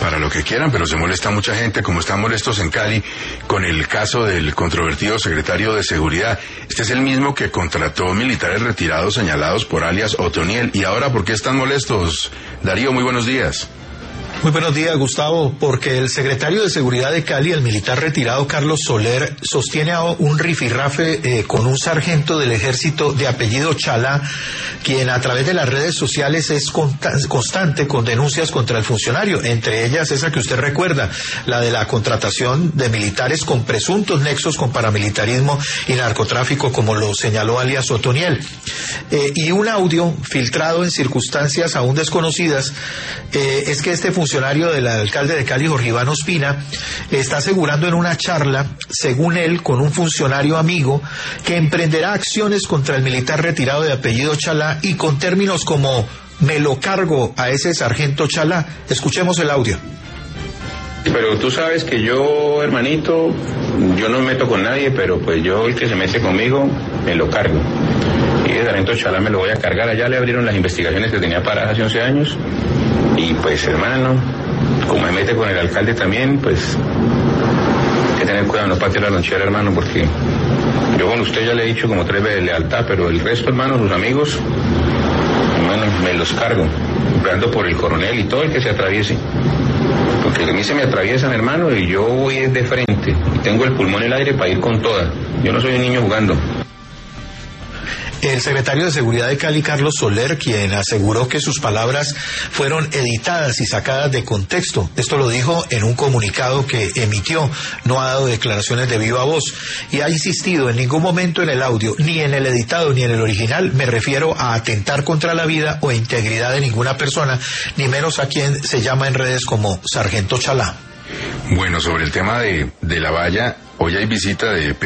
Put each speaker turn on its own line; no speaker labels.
para lo que quieran, pero se molesta mucha gente, como están molestos en Cali con el caso del controvertido secretario de Seguridad. Este es el mismo que contrató militares retirados señalados por alias Otoniel. ¿Y ahora por qué están molestos? Darío, muy buenos días.
Muy buenos días, Gustavo, porque el secretario de Seguridad de Cali, el militar retirado Carlos Soler, sostiene un rifirrafe con un sargento del ejército de apellido Chalá, quien a través de las redes sociales es constante con denuncias contra el funcionario, entre ellas esa que usted recuerda, la de la contratación de militares con presuntos nexos con paramilitarismo y narcotráfico, como lo señaló alias Otoniel. Y un audio filtrado en circunstancias aún desconocidas es que este funcionario del alcalde de Cali, Jorge Iván Ospina, está asegurando en una charla, según él, con un funcionario amigo, que emprenderá acciones contra el militar retirado de apellido Chalá y con términos como "me lo cargo a ese sargento Chalá". Escuchemos el audio.
Pero tú sabes que yo, hermanito, yo no me meto con nadie, pero pues yo, el que se mete conmigo, me lo cargo. Y el sargento Chalá me lo voy a cargar. Allá le abrieron las investigaciones que tenía paradas hace 11 años. Y pues, hermano, como me mete con el alcalde también, pues hay que tener cuidado, no patee la lonchera, hermano, porque yo con usted ya le he dicho como 3 veces lealtad, pero el resto, hermano, sus amigos, hermano, me los cargo, brando por el coronel y todo el que se atraviese. Porque a mí se me atraviesan, hermano, y yo voy de frente, y tengo el pulmón en el aire para ir con toda. Yo no soy un niño jugando.
El secretario de Seguridad de Cali, Carlos Soler, quien aseguró que sus palabras fueron editadas y sacadas de contexto. Esto lo dijo en un comunicado que emitió, no ha dado declaraciones de viva voz, y ha insistido: en ningún momento en el audio, ni en el editado, ni en el original, me refiero a atentar contra la vida o integridad de ninguna persona, ni menos a quien se llama en redes como Sargento Chalá.
Bueno, sobre el tema de la valla, hoy hay visita de